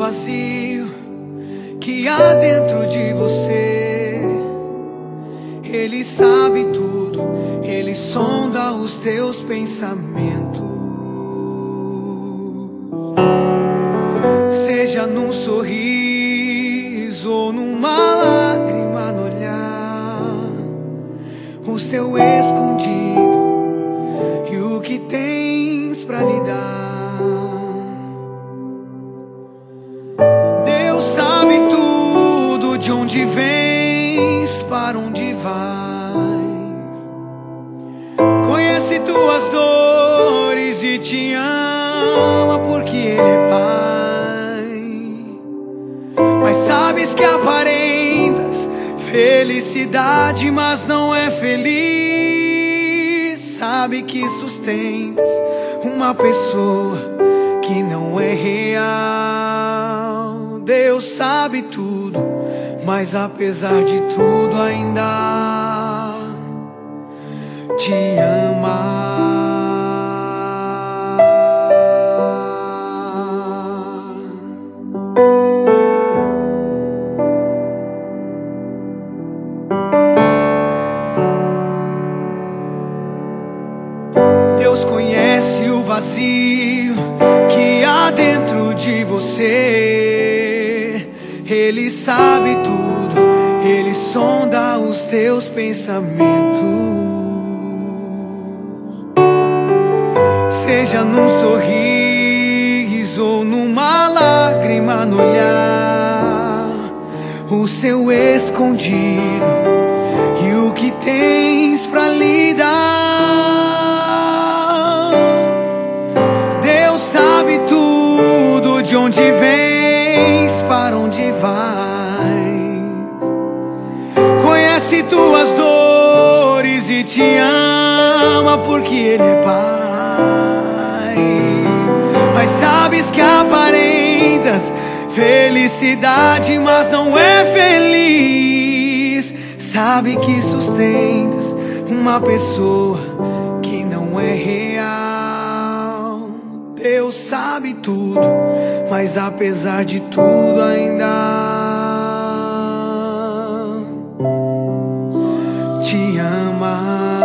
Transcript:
vazio que há dentro de você. Ele sabe tudo, Ele sonda os teus pensamentos. Seja num sorriso ou numa lágrima no olhar, o seu escondido e o que tens pra lhe dar. Deus sabe tudo, de onde vens, para onde vais. Conhece tuas dores e te ama porque Ele é Pai. Mas sabes que aparentas felicidade, mas não é feliz. Sabe que sustentas uma pessoa que não é real. Deus sabe tudo, mas apesar de tudo ainda te ama. Deus conhece o vazio que há dentro de você. Ele sabe tudo, Ele sonda os teus pensamentos. Seja num sorriso ou numa lágrima no olhar, o seu escondido e o que tens pra lhe dar. Deus sabe tudo, de onde vens, para onde vais. Conhece tuas dores e te ama porque Ele é Pai. Mas sabes que aparentas felicidade, mas não é feliz. Sabe que sustentas uma pessoa que não é real. Deus sabe tudo, mas apesar de tudo ainda te ama.